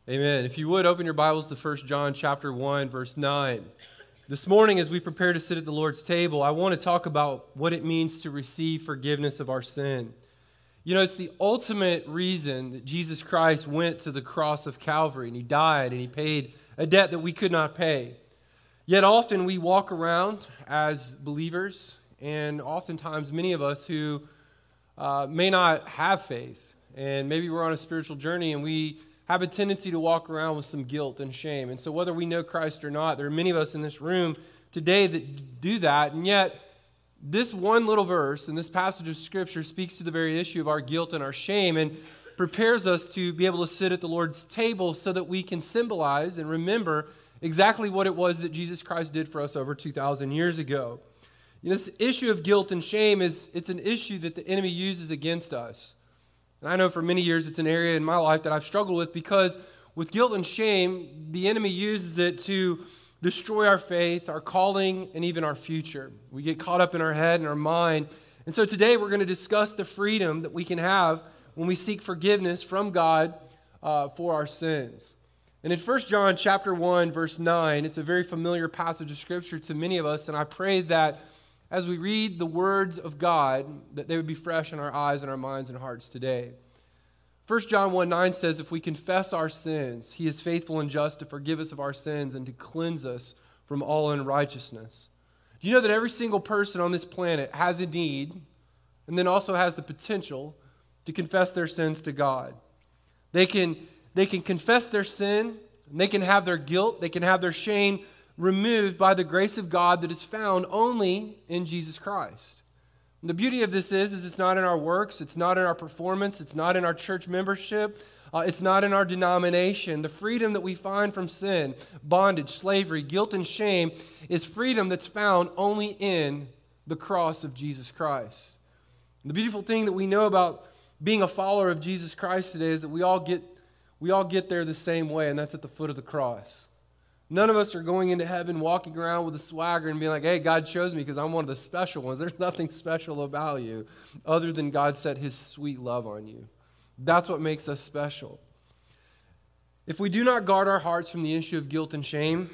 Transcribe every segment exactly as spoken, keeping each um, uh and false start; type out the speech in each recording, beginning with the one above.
Amen. If you would, open your Bibles to First John chapter one, verse nine. This morning, as we prepare to sit at the Lord's table, I want to talk about what it means to receive forgiveness of our sin. You know, it's the ultimate reason that Jesus Christ went to the cross of Calvary, and he died, and he paid a debt that we could not pay. Yet often we walk around as believers, and oftentimes many of us who uh, may not have faith, and maybe we're on a spiritual journey, and we have a tendency to walk around with some guilt and shame. And so whether we know Christ or not, there are many of us in this room today that do that. And yet, this one little verse in this passage of Scripture speaks to the very issue of our guilt and our shame and prepares us to be able to sit at the Lord's table so that we can symbolize and remember exactly what it was that Jesus Christ did for us over two thousand years ago. You know, this issue of guilt and shame is it's an issue that the enemy uses against us. And I know for many years it's an area in my life that I've struggled with because with guilt and shame, the enemy uses it to destroy our faith, our calling, and even our future. We get caught up in our head and our mind. And so today we're going to discuss the freedom that we can have when we seek forgiveness from God uh, for our sins. And in First John chapter one, verse nine, it's a very familiar passage of Scripture to many of us, and I pray that as we read the words of God, that they would be fresh in our eyes and our minds and hearts today. First John one nine says, if we confess our sins, he is faithful and just to forgive us of our sins and to cleanse us from all unrighteousness. Do you know that every single person on this planet has a need and then also has the potential to confess their sins to God? They can, they can confess their sin, and they can have their guilt, they can have their shame removed by the grace of God that is found only in Jesus Christ. And the beauty of this is, is it's not in our works, it's not in our performance, it's not in our church membership, uh, it's not in our denomination. The freedom that we find from sin, bondage, slavery, guilt, and shame is freedom that's found only in the cross of Jesus Christ. And the beautiful thing that we know about being a follower of Jesus Christ today is that we all get, we all get there the same way, and that's at the foot of the cross. None of us are going into heaven walking around with a swagger and being like, hey, God chose me because I'm one of the special ones. There's nothing special about you other than God set his sweet love on you. That's what makes us special. If we do not guard our hearts from the issue of guilt and shame,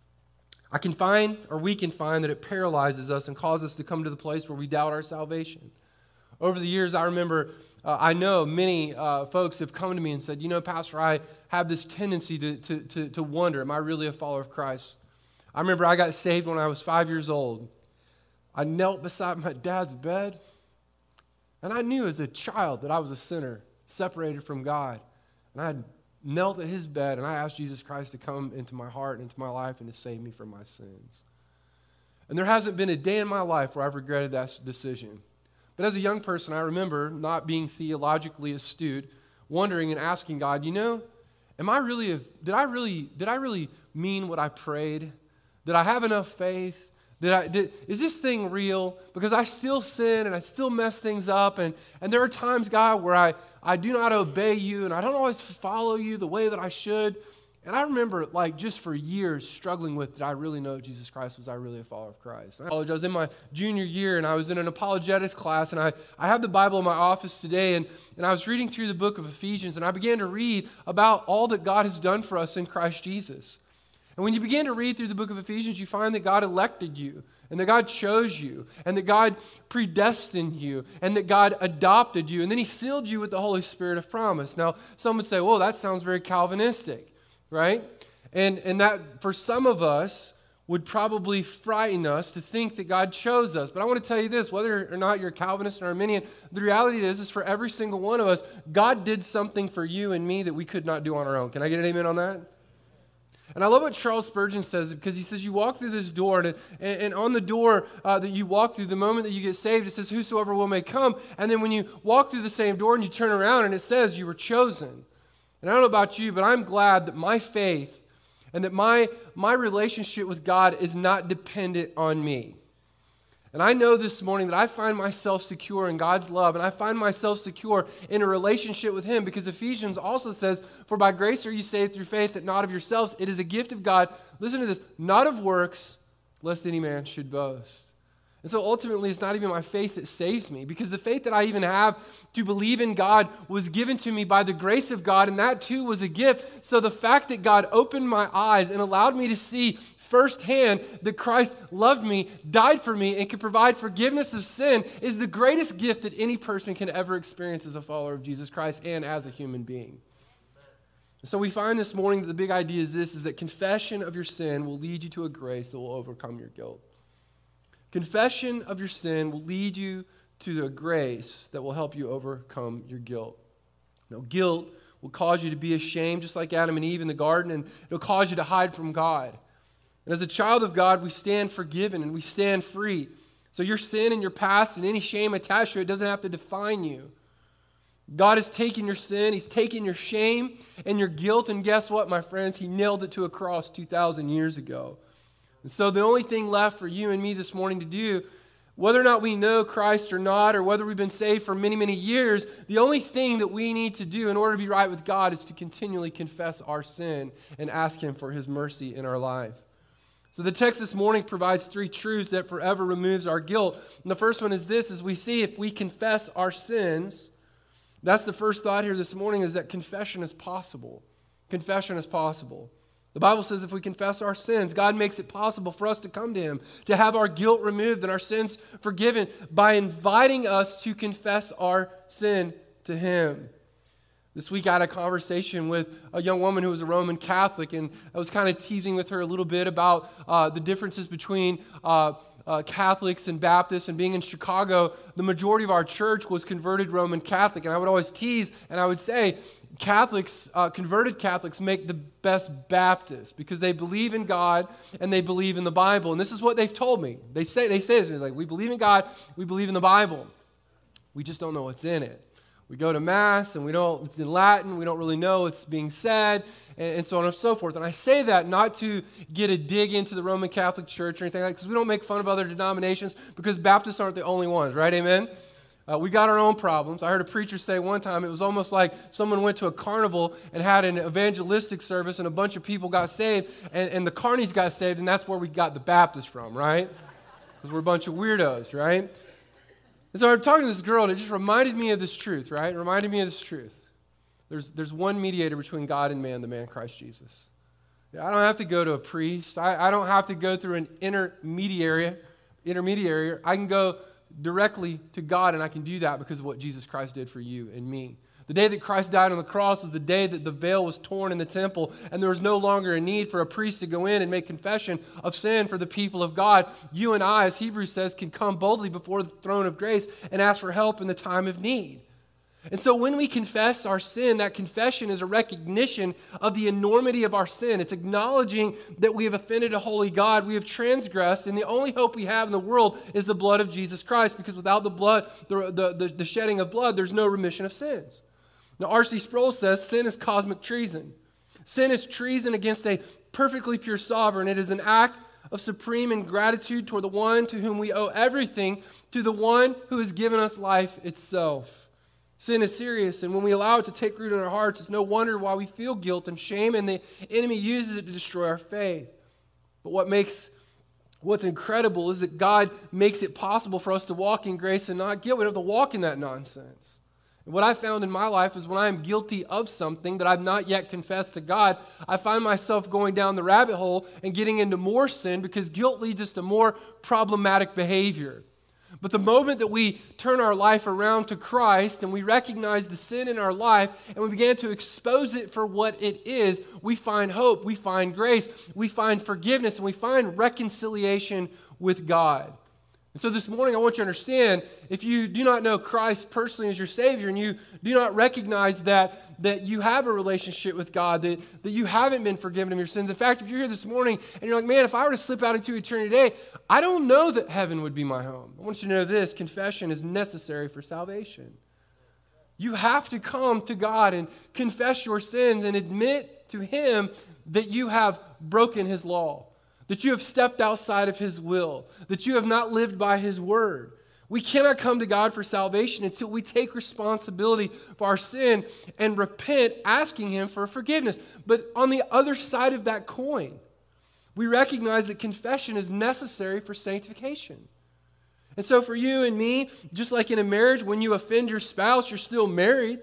I can find, or we can find, that it paralyzes us and causes us to come to the place where we doubt our salvation. Over the years, I remember, uh, I know many uh, folks have come to me and said, you know, Pastor, I have this tendency to, to, to, to wonder, am I really a follower of Christ? I remember I got saved when I was five years old. I knelt beside my dad's bed, and I knew as a child that I was a sinner, separated from God. And I knelt at his bed, and I asked Jesus Christ to come into my heart and into my life and to save me from my sins. And there hasn't been a day in my life where I've regretted that decision. But as a young person, I remember not being theologically astute, wondering and asking God, you know, am I really, a, did I really, did I really mean what I prayed? Did I have enough faith? Did I, did, is this thing real? Because I still sin and I still mess things up. And, and there are times, God, where I, I do not obey you and I don't always follow you the way that I should. And I remember, like, just for years struggling with, did I really know Jesus Christ? Was I really a follower of Christ? I was in my junior year, and I was in an apologetics class, and I, I have the Bible in my office today, and, and I was reading through the book of Ephesians, and I began to read about all that God has done for us in Christ Jesus. And when you begin to read through the book of Ephesians, you find that God elected you, and that God chose you, and that God predestined you, and that God adopted you, and then he sealed you with the Holy Spirit of promise. Now, some would say, well, that sounds very Calvinistic. Right? And and that, for some of us, would probably frighten us to think that God chose us. But I want to tell you this, whether or not you're a Calvinist or Arminian, the reality is, is for every single one of us, God did something for you and me that we could not do on our own. Can I get an amen on that? And I love what Charles Spurgeon says, because he says you walk through this door, and, and, and on the door uh, that you walk through, the moment that you get saved, it says, whosoever will may come. And then when you walk through the same door and you turn around, and it says you were chosen. And I don't know about you, but I'm glad that my faith and that my, my relationship with God is not dependent on me. And I know this morning that I find myself secure in God's love, and I find myself secure in a relationship with him, because Ephesians also says, for by grace are you saved through faith, that not of yourselves. It is a gift of God. Listen to this, not of works, lest any man should boast. And so ultimately, it's not even my faith that saves me, because the faith that I even have to believe in God was given to me by the grace of God, and that too was a gift. So the fact that God opened my eyes and allowed me to see firsthand that Christ loved me, died for me, and could provide forgiveness of sin is the greatest gift that any person can ever experience as a follower of Jesus Christ and as a human being. So we find this morning that the big idea is this, is that confession of your sin will lead you to a grace that will overcome your guilt. Confession of your sin will lead you to a grace that will help you overcome your guilt. Now, guilt will cause you to be ashamed, just like Adam and Eve in the garden, and it'll cause you to hide from God. And as a child of God, we stand forgiven and we stand free. So your sin and your past and any shame attached to it doesn't have to define you. God has taken your sin, He's taken your shame and your guilt, and guess what, my friends? He nailed it to a cross two thousand years ago. And so the only thing left for you and me this morning to do, whether or not we know Christ or not, or whether we've been saved for many, many years, the only thing that we need to do in order to be right with God is to continually confess our sin and ask Him for His mercy in our life. So the text this morning provides three truths that forever removes our guilt. And the first one is this, as we see if we confess our sins, that's the first thought here this morning, is that confession is possible. Confession is possible. The Bible says if we confess our sins, God makes it possible for us to come to Him, to have our guilt removed and our sins forgiven by inviting us to confess our sin to Him. This week I had a conversation with a young woman who was a Roman Catholic, and I was kind of teasing with her a little bit about uh, the differences between uh, uh, Catholics and Baptists. And being in Chicago, the majority of our church was converted Roman Catholic. And I would always tease and I would say, Catholics, uh, converted Catholics make the best Baptists because they believe in God and they believe in the Bible. And this is what they've told me. They say, they say this, like, we believe in God, we believe in the Bible. We just don't know what's in it. We go to Mass, and we don't, it's in Latin, we don't really know what's being said, and, and so on and so forth. And I say that not to get a dig into the Roman Catholic Church or anything like that, because we don't make fun of other denominations, because Baptists aren't the only ones, right? Amen? Uh, we got our own problems. I heard a preacher say one time, it was almost like someone went to a carnival and had an evangelistic service, and a bunch of people got saved, and, and the carnies got saved, and that's where we got the Baptists from, right? Because we're a bunch of weirdos, right? And so I'm talking to this girl, and it just reminded me of this truth, right? It reminded me of this truth. There's, there's one mediator between God and man, the man Christ Jesus. I don't have to go to a priest. I, I don't have to go through an intermediary. intermediary. I can go directly to God, and I can do that because of what Jesus Christ did for you and me. The day that Christ died on the cross was the day that the veil was torn in the temple, and there was no longer a need for a priest to go in and make confession of sin for the people of God. You and I, as Hebrews says, can come boldly before the throne of grace and ask for help in the time of need. And so when we confess our sin, that confession is a recognition of the enormity of our sin. It's acknowledging that we have offended a holy God, we have transgressed, and the only hope we have in the world is the blood of Jesus Christ, because without the blood, the, the, the, the shedding of blood, there's no remission of sins. Now, R C Sproul says sin is cosmic treason. Sin is treason against a perfectly pure sovereign. It is an act of supreme ingratitude toward the one to whom we owe everything, to the one who has given us life itself. Sin is serious, and when we allow it to take root in our hearts, it's no wonder why we feel guilt and shame, and the enemy uses it to destroy our faith. But what makes what's incredible is that God makes it possible for us to walk in grace and not guilt. We don't have to walk in that nonsense. And what I found in my life is when I am guilty of something that I've not yet confessed to God, I find myself going down the rabbit hole and getting into more sin, because guilt leads us to more problematic behavior. But the moment that we turn our life around to Christ and we recognize the sin in our life and we begin to expose it for what it is, we find hope, we find grace, we find forgiveness, and we find reconciliation with God. And so this morning I want you to understand, if you do not know Christ personally as your Savior, and you do not recognize that, that you have a relationship with God, that, that you haven't been forgiven of your sins. In fact, if you're here this morning and you're like, man, if I were to slip out into eternity today, I don't know that heaven would be my home. I want you to know this: confession is necessary for salvation. You have to come to God and confess your sins and admit to Him that you have broken His law, that you have stepped outside of His will, that you have not lived by His word. We cannot come to God for salvation until we take responsibility for our sin and repent, asking Him for forgiveness. But on the other side of that coin, we recognize that confession is necessary for sanctification. And so for you and me, just like in a marriage, when you offend your spouse, you're still married.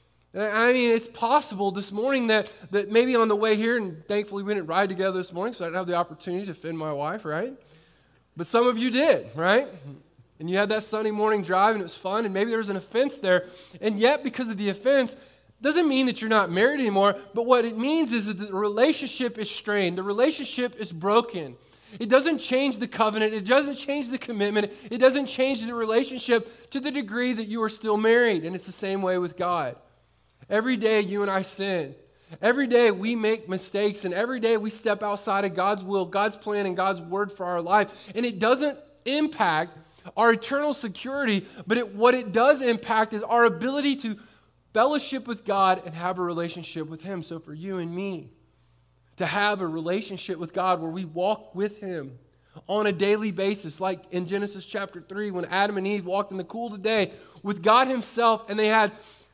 I mean, it's possible this morning that, that maybe on the way here, and thankfully we didn't ride together this morning, so I didn't have the opportunity to offend my wife, right? But some of you did, right? And you had that Sunday morning drive, and it was fun, and maybe there was an offense there. And yet, because of the offense, doesn't mean that you're not married anymore, but what it means is that the relationship is strained. The relationship is broken. It doesn't change the covenant. It doesn't change the commitment. It doesn't change the relationship to the degree that you are still married. And it's the same way with God. Every day you and I sin. Every day we make mistakes, and every day we step outside of God's will, God's plan, and God's word for our life. And it doesn't impact our eternal security, but it, what it does impact is our ability to fellowship with God and have a relationship with Him. So for you and me, to have a relationship with God where we walk with Him on a daily basis, like in Genesis chapter three, when Adam and Eve walked in the cool of the day with God Himself, and they had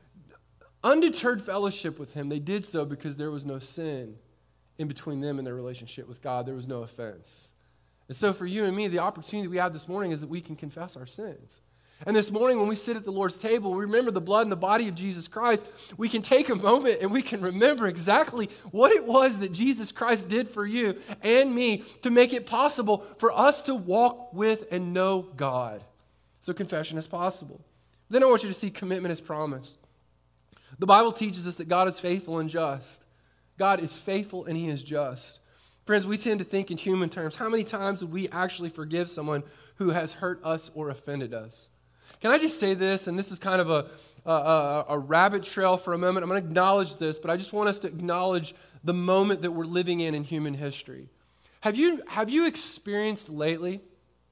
undeterred fellowship with Him. They did so because there was no sin in between them and their relationship with God. There was no offense. And so for you and me, the opportunity we have this morning is that we can confess our sins. And this morning when we sit at the Lord's table, we remember the blood and the body of Jesus Christ. We can take a moment and we can remember exactly what it was that Jesus Christ did for you and me to make it possible for us to walk with and know God. So confession is possible. Then I want you to see commitment as promise. The Bible teaches us that God is faithful and just. God is faithful and He is just. Friends, we tend to think in human terms. How many times would we actually forgive someone who has hurt us or offended us? Can I just say this, and this is kind of a, a, a rabbit trail for a moment. I'm going to acknowledge this, but I just want us to acknowledge the moment that we're living in in human history. Have you, have you experienced lately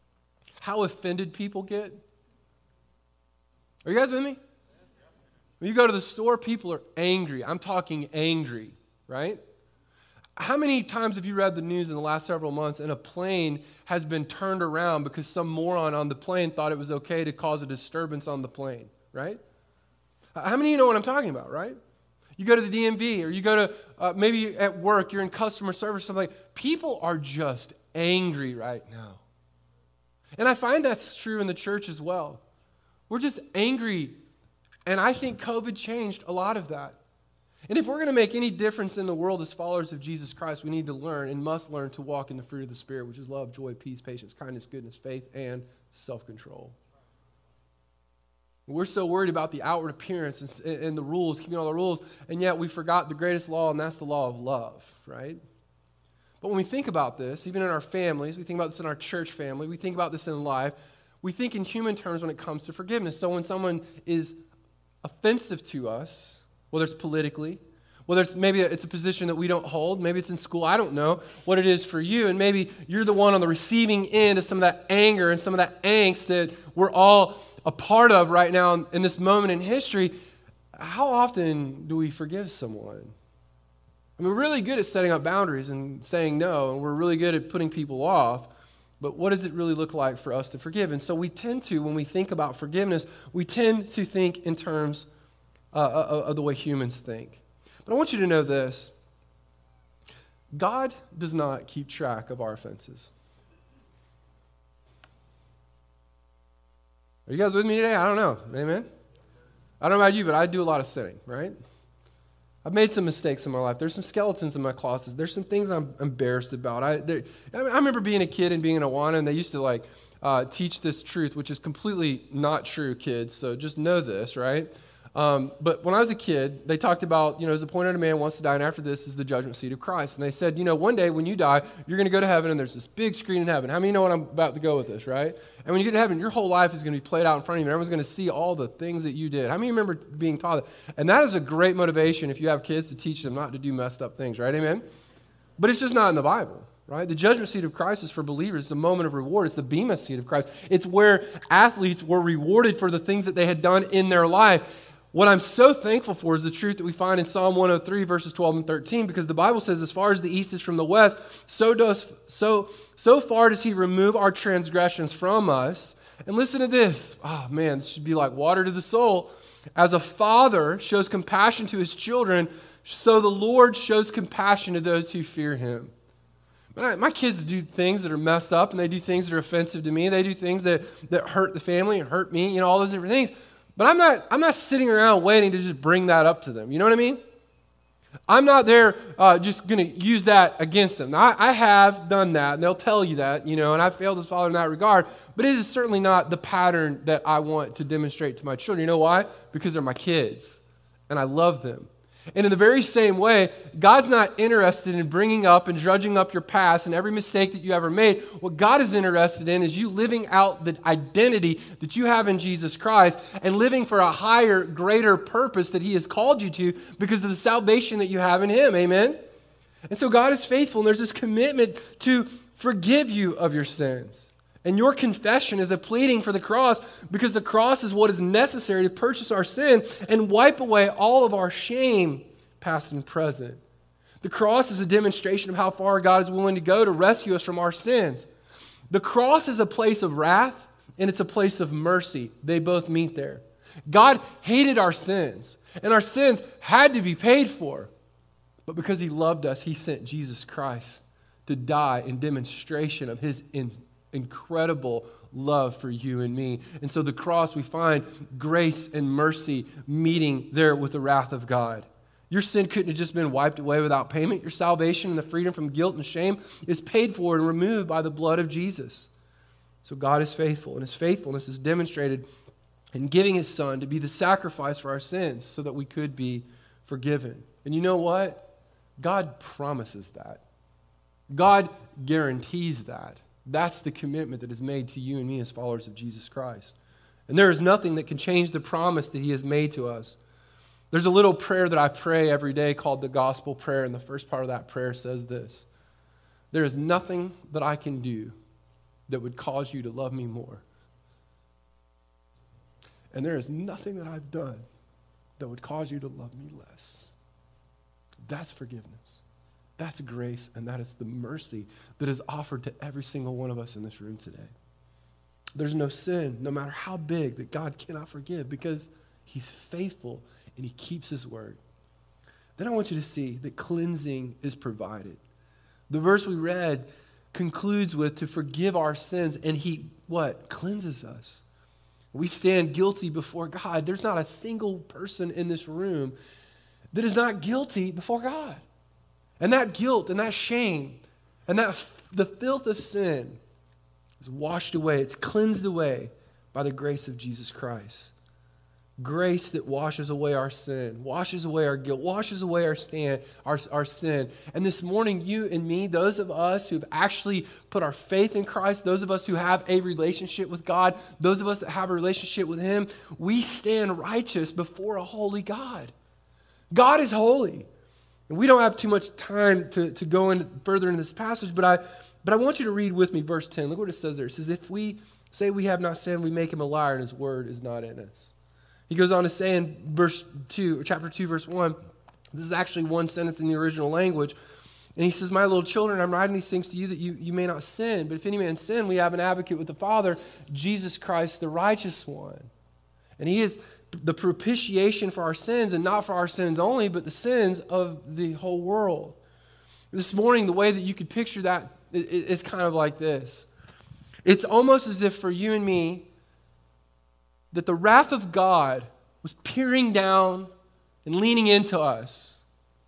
how offended people get? Are you guys with me? When you go to the store, people are angry. I'm talking angry, right? How many times have you read the news in the last several months and a plane has been turned around because some moron on the plane thought it was okay to cause a disturbance on the plane, right? How many of you know what I'm talking about, right? You go to the D M V or you go to uh, maybe at work, you're in customer service, something like people are just angry right now. And I find that's true in the church as well. We're just angry. And I think COVID changed a lot of that. And if we're going to make any difference in the world as followers of Jesus Christ, we need to learn and must learn to walk in the fruit of the Spirit, which is love, joy, peace, patience, kindness, goodness, faith, and self-control. We're so worried about the outward appearance and, and the rules, keeping all the rules, and yet we forgot the greatest law, and that's the law of love, right? But when we think about this, even in our families, we think about this in our church family, we think about this in life, we think in human terms when it comes to forgiveness. So when someone is offensive to us, whether it's politically, whether it's maybe it's a position that we don't hold, maybe it's in school, I don't know what it is for you, and maybe you're the one on the receiving end of some of that anger and some of that angst that we're all a part of right now in this moment in history. How often do we forgive someone? I mean, we're really good at setting up boundaries and saying no, and we're really good at putting people off. But what does it really look like for us to forgive? And so we tend to, when we think about forgiveness, we tend to think in terms uh, of the way humans think. But I want you to know this. God does not keep track of our offenses. Are you guys with me today? I don't know. Amen? I don't know about you, but I do a lot of sinning, right? I've made some mistakes in my life. There's some skeletons in my closet. There's some things I'm embarrassed about. I, there, I remember being a kid and being in Awana, and they used to like uh, teach this truth, which is completely not true, kids. So just know this, right? Um, but when I was a kid, they talked about, you know, there's appointed a man wants to die, and after this is the judgment seat of Christ. And they said, you know, one day when you die, you're going to go to heaven, and there's this big screen in heaven. How many know what I'm about to go with this, right? And when you get to heaven, your whole life is going to be played out in front of you, and everyone's going to see all the things that you did. How many remember being taught that? And that is a great motivation if you have kids to teach them not to do messed up things, right? Amen? But it's just not in the Bible. Right? The judgment seat of Christ is for believers. It's a moment of reward. It's the bema seat of Christ. It's where athletes were rewarded for the things that they had done in their life. What I'm so thankful for is the truth that we find in Psalm one oh three, verses twelve and thirteen, because the Bible says, as far as the east is from the west, so does so so far does He remove our transgressions from us. And listen to this. Oh, man, this should be like water to the soul. As a father shows compassion to his children, so the Lord shows compassion to those who fear Him. My, my kids do things that are messed up, and they do things that are offensive to me. They do things that, that hurt the family and hurt me, you know, all those different things. But I'm not, I'm not sitting around waiting to just bring that up to them. You know what I mean? I'm not there uh, just going to use that against them. Now, I, I have done that, and they'll tell you that, you know, and I failed as a father in that regard, but it is certainly not the pattern that I want to demonstrate to my children. You know why? Because they're my kids, and I love them. And in the very same way, God's not interested in bringing up and judging up your past and every mistake that you ever made. What God is interested in is you living out the identity that you have in Jesus Christ and living for a higher, greater purpose that he has called you to because of the salvation that you have in him. Amen? And so God is faithful, and there's this commitment to forgive you of your sins. And your confession is a pleading for the cross because the cross is what is necessary to purchase our sin and wipe away all of our shame, past and present. The cross is a demonstration of how far God is willing to go to rescue us from our sins. The cross is a place of wrath, and it's a place of mercy. They both meet there. God hated our sins, and our sins had to be paid for. But because he loved us, he sent Jesus Christ to die in demonstration of his in incredible love for you and me. And so the cross, we find grace and mercy meeting there with the wrath of God. Your sin couldn't have just been wiped away without payment. Your salvation and the freedom from guilt and shame is paid for and removed by the blood of Jesus. So God is faithful, and his faithfulness is demonstrated in giving his son to be the sacrifice for our sins so that we could be forgiven. And you know what? God promises that. God guarantees that. That's the commitment that is made to you and me as followers of Jesus Christ. And there is nothing that can change the promise that he has made to us. There's a little prayer that I pray every day called the gospel prayer, and the first part of that prayer says this: there is nothing that I can do that would cause you to love me more. And there is nothing that I've done that would cause you to love me less. That's forgiveness. That's grace, and that is the mercy that is offered to every single one of us in this room today. There's no sin, no matter how big, that God cannot forgive because he's faithful and he keeps his word. Then I want you to see that cleansing is provided. The verse we read concludes with to forgive our sins, and he, what? Cleanses us. We stand guilty before God. There's not a single person in this room that is not guilty before God. And that guilt and that shame and that f- the filth of sin is washed away. It's cleansed away by the grace of Jesus Christ. Grace that washes away our sin, washes away our guilt, washes away our, stand, our, our sin. And this morning, you and me, those of us who've actually put our faith in Christ, those of us who have a relationship with God, those of us that have a relationship with him, we stand righteous before a holy God. God is holy. And we don't have too much time to, to go in further into this passage, but I, but I want you to read with me verse ten. Look what it says there. It says, if we say we have not sinned, we make him a liar, and his word is not in us. He goes on to say in verse two, or chapter two, verse one, this is actually one sentence in the original language, and he says, my little children, I'm writing these things to you that you, you may not sin, but if any man sin, we have an advocate with the Father, Jesus Christ, the righteous one. And he is the propitiation for our sins, and not for our sins only, but the sins of the whole world. This morning, the way that you could picture that is kind of like this. It's almost as if for you and me, that the wrath of God was peering down and leaning into us.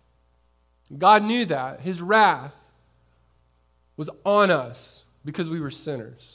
God knew that. His wrath was on us because we were sinners.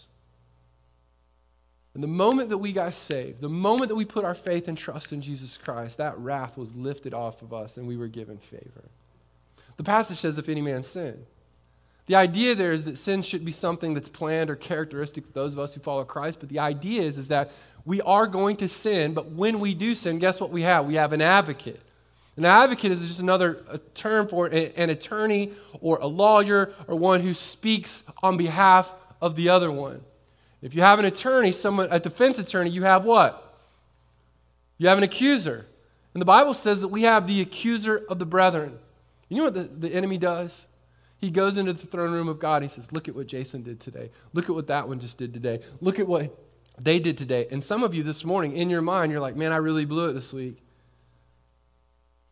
And the moment that we got saved, the moment that we put our faith and trust in Jesus Christ, that wrath was lifted off of us and we were given favor. The passage says, if any man sin. The idea there is that sin shouldn't be something that's planned or characteristic of those of us who follow Christ, but the idea is, is that we are going to sin, but when we do sin, guess what we have? We have an advocate. An advocate is just another a term for an attorney or a lawyer or one who speaks on behalf of the other one. If you have an attorney, someone, a defense attorney, you have what? You have an accuser. And the Bible says that we have the accuser of the brethren. You know what the, the enemy does? He goes into the throne room of God and he says, look at what Jason did today. Look at what that one just did today. Look at what they did today. And some of you this morning, in your mind, you're like, man, I really blew it this week.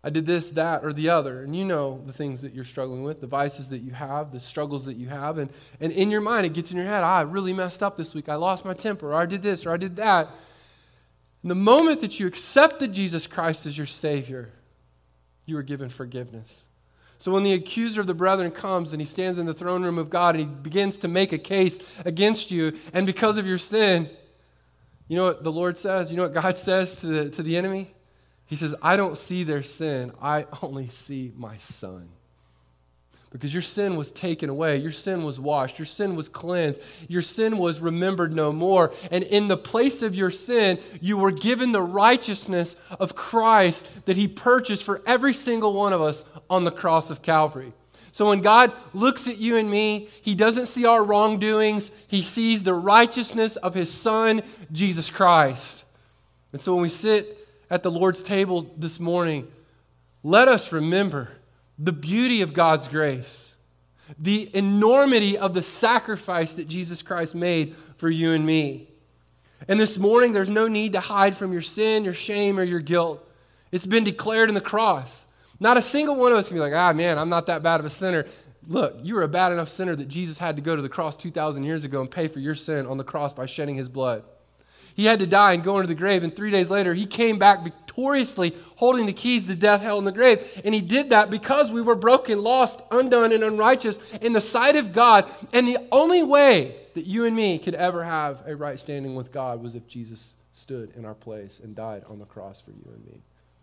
I did this, that, or the other. And you know the things that you're struggling with, the vices that you have, the struggles that you have. And, and in your mind, it gets in your head, ah, I really messed up this week. I lost my temper, or I did this, or I did that. And the moment that you accepted Jesus Christ as your Savior, you were given forgiveness. So when the accuser of the brethren comes and he stands in the throne room of God and he begins to make a case against you, and because of your sin, you know what the Lord says? You know what God says to the, to the enemy? He says, I don't see their sin. I only see my Son. Because your sin was taken away. Your sin was washed. Your sin was cleansed. Your sin was remembered no more. And in the place of your sin, you were given the righteousness of Christ that he purchased for every single one of us on the cross of Calvary. So when God looks at you and me, he doesn't see our wrongdoings. He sees the righteousness of his Son, Jesus Christ. And so when we sit at the Lord's table this morning, let us remember the beauty of God's grace, the enormity of the sacrifice that Jesus Christ made for you and me. And this morning, there's no need to hide from your sin, your shame, or your guilt. It's been declared in the cross. Not a single one of us can be like, ah, man, I'm not that bad of a sinner. Look, you were a bad enough sinner that Jesus had to go to the cross two thousand years ago and pay for your sin on the cross by shedding his blood. He had to die and go into the grave, and three days later, he came back victoriously holding the keys to death, hell, and the grave. And he did that because we were broken, lost, undone, and unrighteous in the sight of God. And the only way that you and me could ever have a right standing with God was if Jesus stood in our place and died on the cross for you and me.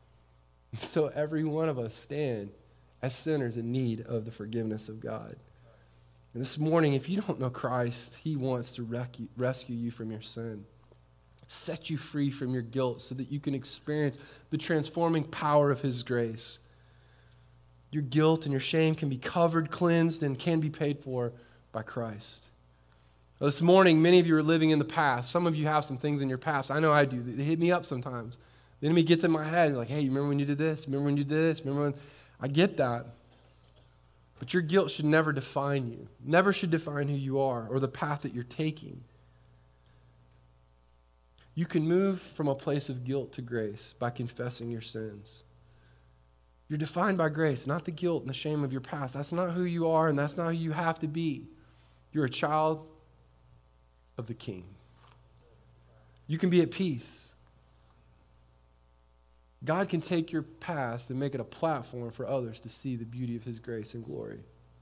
So every one of us stand as sinners in need of the forgiveness of God. And this morning, if you don't know Christ, he wants to rescue, rescue you from your sin, set you free from your guilt so that you can experience the transforming power of his grace. Your guilt and your shame can be covered, cleansed, and can be paid for by Christ. Well, this morning, many of you are living in the past. Some of you have some things in your past. I know I do. They hit me up sometimes. The enemy gets in my head, like, hey, you remember when you did this? Remember when you did this? Remember when... I get that. But your guilt should never define you. Never should define who you are or the path that you're taking. You can move from a place of guilt to grace by confessing your sins. You're defined by grace, not the guilt and the shame of your past. That's not who you are, and that's not who you have to be. You're a child of the King. You can be at peace. God can take your past and make it a platform for others to see the beauty of his grace and glory.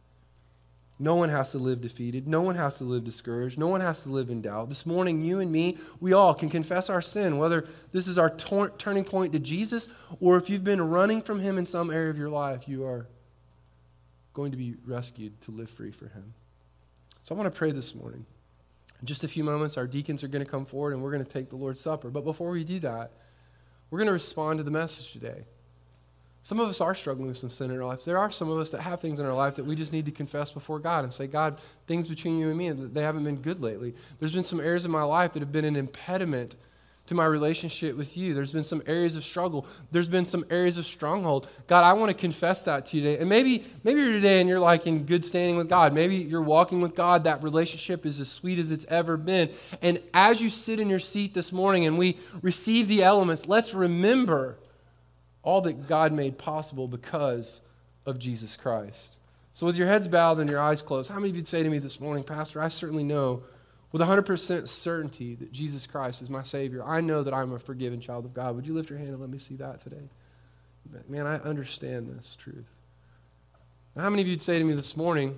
No one has to live defeated. No one has to live discouraged. No one has to live in doubt. This morning, you and me, we all can confess our sin, whether this is our tor- turning point to Jesus or if you've been running from him in some area of your life, you are going to be rescued to live free for him. So I want to pray this morning. In just a few moments, our deacons are going to come forward and we're going to take the Lord's Supper. But before we do that, we're going to respond to the message today. Some of us are struggling with some sin in our lives. There are some of us that have things in our life that we just need to confess before God and say, God, things between you and me, they haven't been good lately. There's been some areas in my life that have been an impediment to my relationship with you. There's been some areas of struggle. There's been some areas of stronghold. God, I want to confess that to you today. And maybe, maybe you're today and you're like in good standing with God. Maybe you're walking with God. That relationship is as sweet as it's ever been. And as you sit in your seat this morning and we receive the elements, let's remember all that God made possible because of Jesus Christ. So with your heads bowed and your eyes closed, how many of you would say to me this morning, Pastor, I certainly know with one hundred percent certainty that Jesus Christ is my Savior. I know that I'm a forgiven child of God. Would you lift your hand and let me see that today? Man, I understand this truth. Now, how many of you would say to me this morning,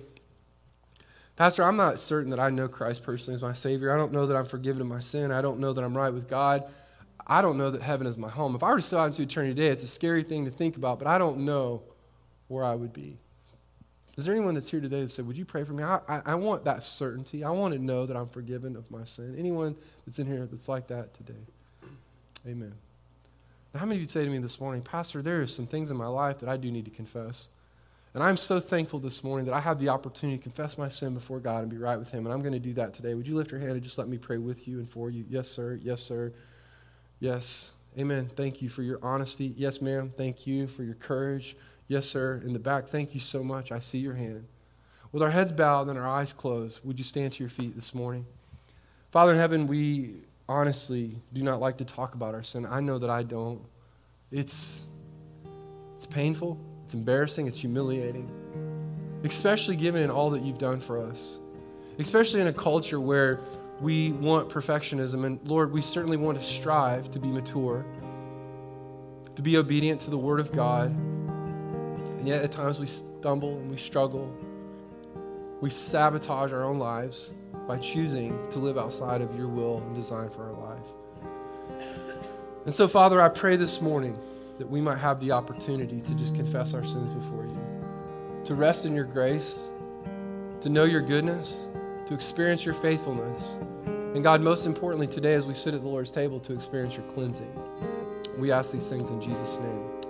Pastor, I'm not certain that I know Christ personally as my Savior. I don't know that I'm forgiven of my sin. I don't know that I'm right with God. I don't know that heaven is my home. If I were to sail out into eternity today, it's a scary thing to think about, but I don't know where I would be. Is there anyone that's here today that said, would you pray for me? I, I, I want that certainty. I want to know that I'm forgiven of my sin. Anyone that's in here that's like that today? Amen. Now, how many of you say to me this morning, Pastor, there are some things in my life that I do need to confess. And I'm so thankful this morning that I have the opportunity to confess my sin before God and be right with him. And I'm going to do that today. Would you lift your hand and just let me pray with you and for you? Yes, sir. Yes, sir. Yes. Amen. Thank you for your honesty. Yes, ma'am. Thank you for your courage. Yes, sir. In the back, thank you so much. I see your hand. With our heads bowed and our eyes closed, would you stand to your feet this morning? Father in heaven, we honestly do not like to talk about our sin. I know that I don't. It's, It's painful, it's embarrassing, it's humiliating, especially given all that you've done for us, especially in a culture where we want perfectionism. And Lord, we certainly want to strive to be mature, to be obedient to the Word of God. And yet at times we stumble and we struggle. We sabotage our own lives by choosing to live outside of your will and design for our life. And so, Father, I pray this morning that we might have the opportunity to just confess our sins before you, to rest in your grace, to know your goodness, to experience your faithfulness. And God, most importantly today as we sit at the Lord's table, to experience your cleansing. We ask these things in Jesus' name.